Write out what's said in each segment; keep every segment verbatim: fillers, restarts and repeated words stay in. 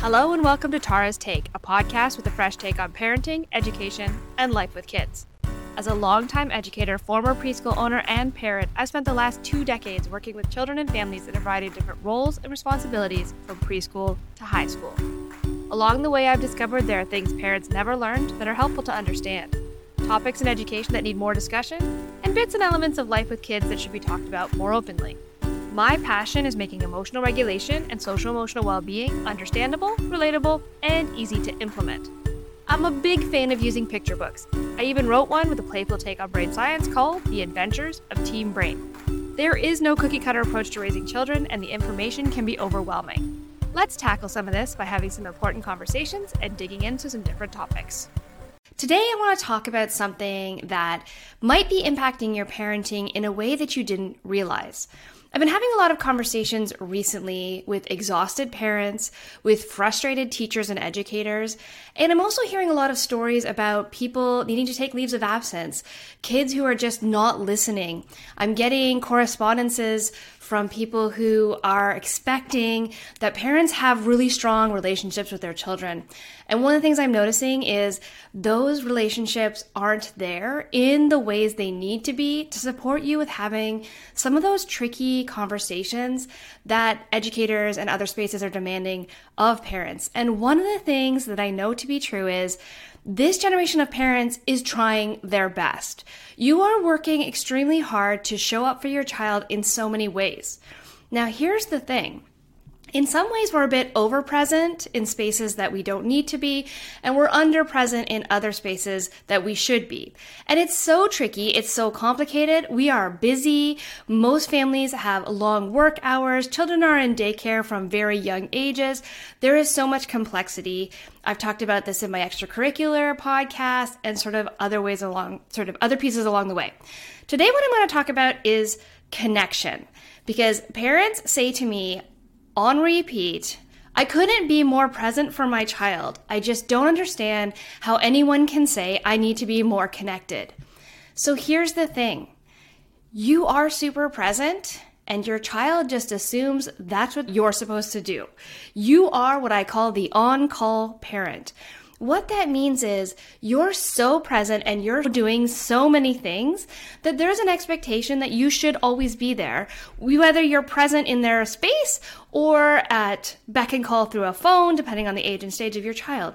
Hello and welcome to Tara's Take, a podcast with a fresh take on parenting, education, and life with kids. As a longtime educator, former preschool owner, and parent, I've spent the last two decades working with children and families in a variety of different roles and responsibilities from preschool to high school. Along the way, I've discovered there are things parents never learned that are helpful to understand, topics in education that need more discussion, and bits and elements of life with kids that should be talked about more openly. My passion is making emotional regulation and social-emotional well-being understandable, relatable, and easy to implement. I'm a big fan of using picture books. I even wrote one with a playful take on brain science called The Adventures of Team Brain. There is no cookie-cutter approach to raising children, and the information can be overwhelming. Let's tackle some of this by having some important conversations and digging into some different topics. Today, I want to talk about something that might be impacting your parenting in a way that you didn't realize. I've been having a lot of conversations recently with exhausted parents, with frustrated teachers and educators, and I'm also hearing a lot of stories about people needing to take leaves of absence, kids who are just not listening. I'm getting correspondences from people who are expecting that parents have really strong relationships with their children. And one of the things I'm noticing is those relationships aren't there in the ways they need to be to support you with having some of those tricky conversations that educators and other spaces are demanding of parents. And one of the things that I know to be true is this generation of parents is trying their best. You are working extremely hard to show up for your child in so many ways. Now, here's the thing. In some ways, we're a bit over-present in spaces that we don't need to be, and we're under-present in other spaces that we should be. And it's so tricky. It's so complicated. We are busy. Most families have long work hours. Children are in daycare from very young ages. There is so much complexity. I've talked about this in my extracurricular podcast and sort of other ways along, sort of other pieces along the way. Today, what I'm going to talk about is connection, because parents say to me, on repeat, I couldn't be more present for my child. I just don't understand how anyone can say I need to be more connected. So here's the thing. You are super present, and your child just assumes that's what you're supposed to do. You are what I call the on-call parent. What that means is you're so present and you're doing so many things that there's an expectation that you should always be there, whether you're present in their space or at beck and call through a phone, depending on the age and stage of your child.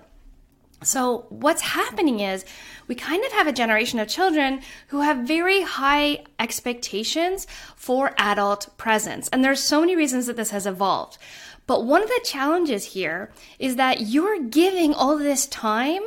So what's happening is we kind of have a generation of children who have very high expectations for adult presence. And there's so many reasons that this has evolved. But one of the challenges here is that you're giving all this time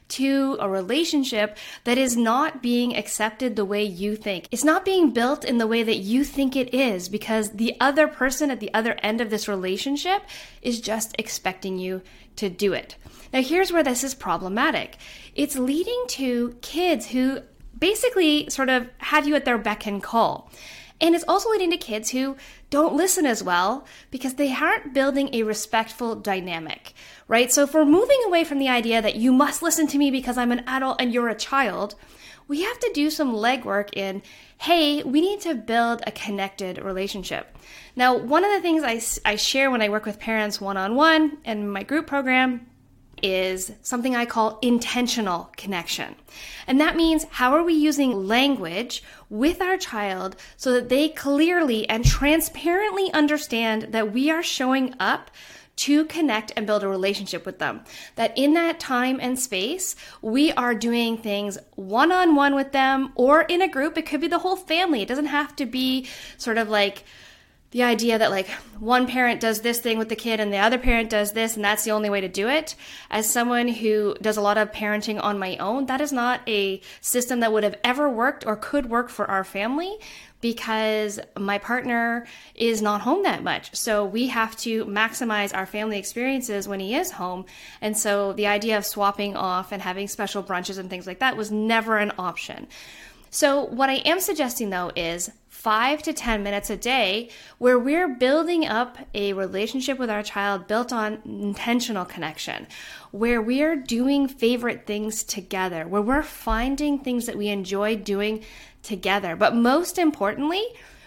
to a relationship that is not being accepted the way you think. It's not being built in the way that you think it is, because the other person at the other end of this relationship is just expecting you to do it. Now, here's where this is problematic. It's leading to kids who basically sort of have you at their beck and call. And it's also leading to kids who don't listen as well because they aren't building a respectful dynamic, right? So if we're moving away from the idea that you must listen to me because I'm an adult and you're a child, we have to do some legwork in, hey, we need to build a connected relationship. Now, one of the things I, I share when I work with parents one-on-one in my group program is something I call intentional connection. And that means, how are we using language with our child so that they clearly and transparently understand that we are showing up to connect and build a relationship with them. That in that time and space, we are doing things one-on-one with them or in a group. It could be the whole family. It doesn't have to be sort of like the idea that like one parent does this thing with the kid and the other parent does this and that's the only way to do it. As someone who does a lot of parenting on my own, that is not a system that would have ever worked or could work for our family because my partner is not home that much. So we have to maximize our family experiences when he is home. And so the idea of swapping off and having special brunches and things like that was never an option. So what I am suggesting though is five to ten minutes a day where we're building up a relationship with our child built on intentional connection, where we're doing favorite things together, where we're finding things that we enjoy doing together. But most importantly,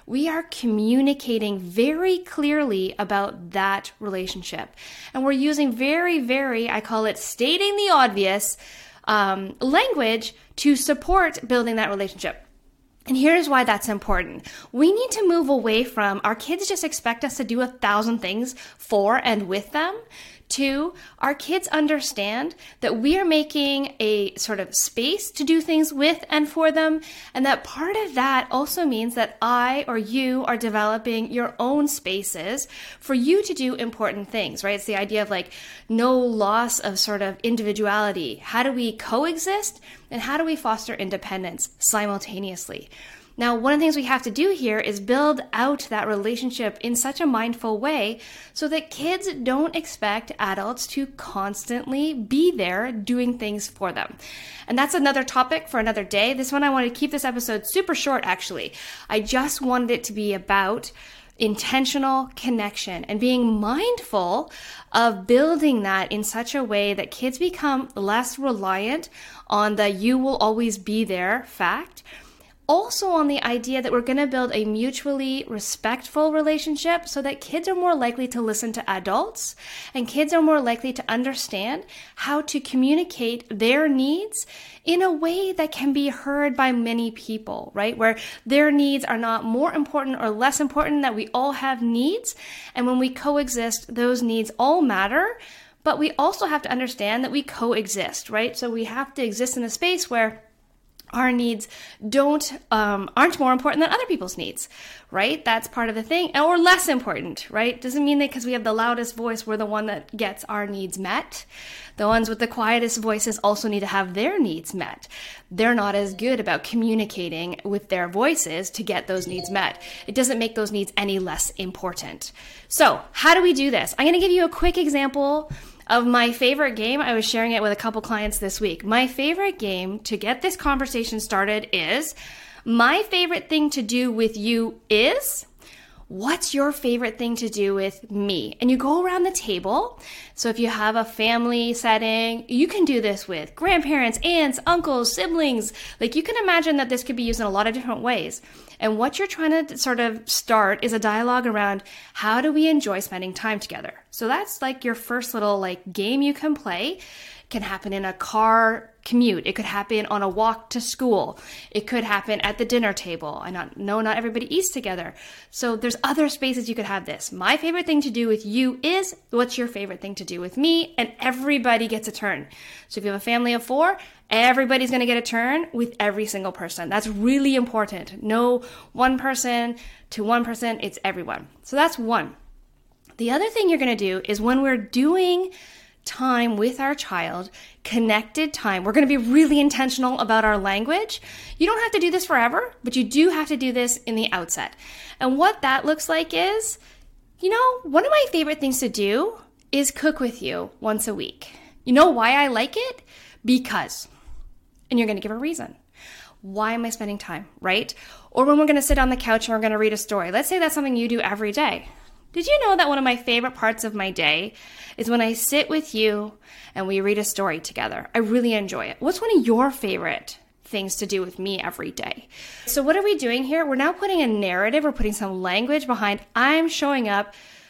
we are communicating very clearly about that relationship. And we're using very, very, I call it stating the obvious um, language to support building that relationship. And here's why that's important. We need to move away from our kids just expect us to do a thousand things for and with them. Two, our kids understand that we are making a sort of space to do things with and for them. And that part of that also means that I or you are developing your own spaces for you to do important things, right? It's the idea of like no loss of sort of individuality. How do we coexist and how do we foster independence simultaneously? Now, one of the things we have to do here is build out that relationship in such a mindful way so that kids don't expect adults to constantly be there doing things for them. And that's another topic for another day. This one, I want to keep this episode super short, actually. I just wanted it to be about intentional connection and being mindful of building that in such a way that kids become less reliant on the you will always be there fact. Also on the idea that we're going to build a mutually respectful relationship so that kids are more likely to listen to adults and kids are more likely to understand how to communicate their needs in a way that can be heard by many people, right? Where their needs are not more important or less important, that we all have needs. And when we coexist, those needs all matter. But we also have to understand that we coexist, right? So we have to exist in a space where our needs don't um, aren't more important than other people's needs, right? That's part of the thing, or less important, right? Doesn't mean that because we have the loudest voice, we're the one that gets our needs met. The ones with the quietest voices also need to have their needs met. They're not as good about communicating with their voices to get those needs met. It doesn't make those needs any less important. So how do we do this? I'm going to give you a quick example of my favorite game. I was sharing it with a couple clients this week. My favorite game to get this conversation started is, my favorite thing to do with you is, what's your favorite thing to do with me? And you go around the table. So if you have a family setting, you can do this with grandparents, aunts, uncles, siblings. Like, you can imagine that this could be used in a lot of different ways. And what you're trying to sort of start is a dialogue around, how do we enjoy spending time together? So that's like your first little like game you can play. It can happen in a car commute. It could happen on a walk to school. It could happen at the dinner table. I not, know not everybody eats together. So there's other spaces you could have this. My favorite thing to do with you is, what's your favorite thing to do with me? And everybody gets a turn. So if you have a family of four, everybody's going to get a turn with every single person. That's really important. No one person to one person. It's everyone. So that's one. The other thing you're going to do is, when we're doing time with our child, connected time, we're going to be really intentional about our language. You don't have to do this forever, but you do have to do this in the outset. And what that looks like is, you know, one of my favorite things to do is cook with you once a week. You know why I like it? Because, and you're going to give a reason. Why am I spending time, right? Or when we're going to sit on the couch and we're going to read a story. Let's say that's something you do every day. Did you know that one of my favorite parts of my day is when I sit with you and we read a story together? I really enjoy it. What's one of your favorite things to do with me every day? So what are we doing here? We're now putting a narrative, we're putting some language behind, I'm showing up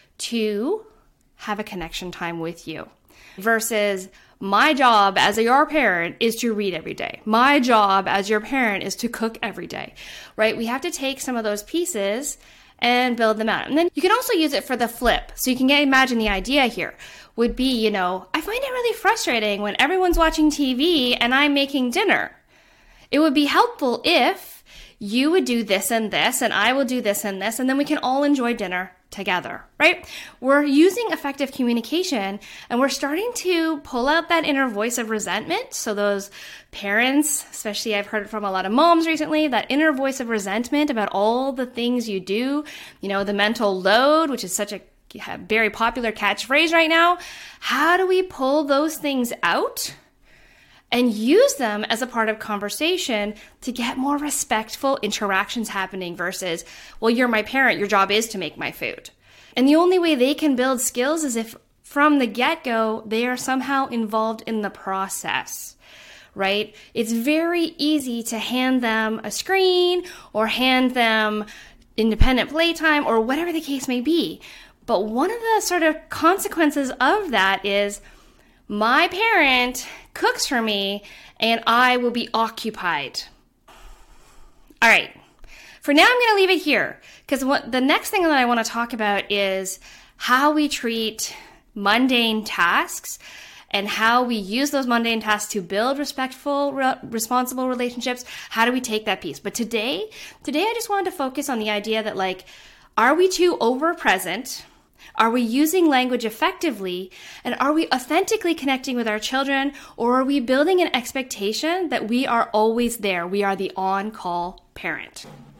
to have a connection time with you, versus my job as your parent is to read every day. My job as your parent is to cook every day, right? We have to take some of those pieces and build them out. And then you can also use it for the flip. So you can get, imagine the idea here would be, you know, I find it really frustrating when everyone's watching T V and I'm making dinner. It would be helpful if you would do this and this, and I will do this and this, and then we can all enjoy dinner together, right? We're using effective communication, and we're starting to pull out that inner voice of resentment. So those parents, especially I've heard from a lot of moms recently, that inner voice of resentment about all the things you do, you know, the mental load, which is such a very popular catchphrase right now. How do we pull those things out and use them as a part of conversation to get more respectful interactions happening versus, well, you're my parent, your job is to make my food. And the only way they can build skills is if from the get-go, they are somehow involved in the process, right? It's very easy to hand them a screen or hand them independent playtime or whatever the case may be. But one of the sort of consequences of that is my parent cooks for me and I will be occupied. All right. For now, I'm going to leave it here because what the next thing that I want to talk about is how we treat mundane tasks and how we use those mundane tasks to build respectful, re- responsible relationships. How do we take that piece? But today, today I just wanted to focus on the idea that, like, are we too over-present? Are we using language effectively? And are we authentically connecting with our children? Or are we building an expectation that we are always there? We are the on-call parent.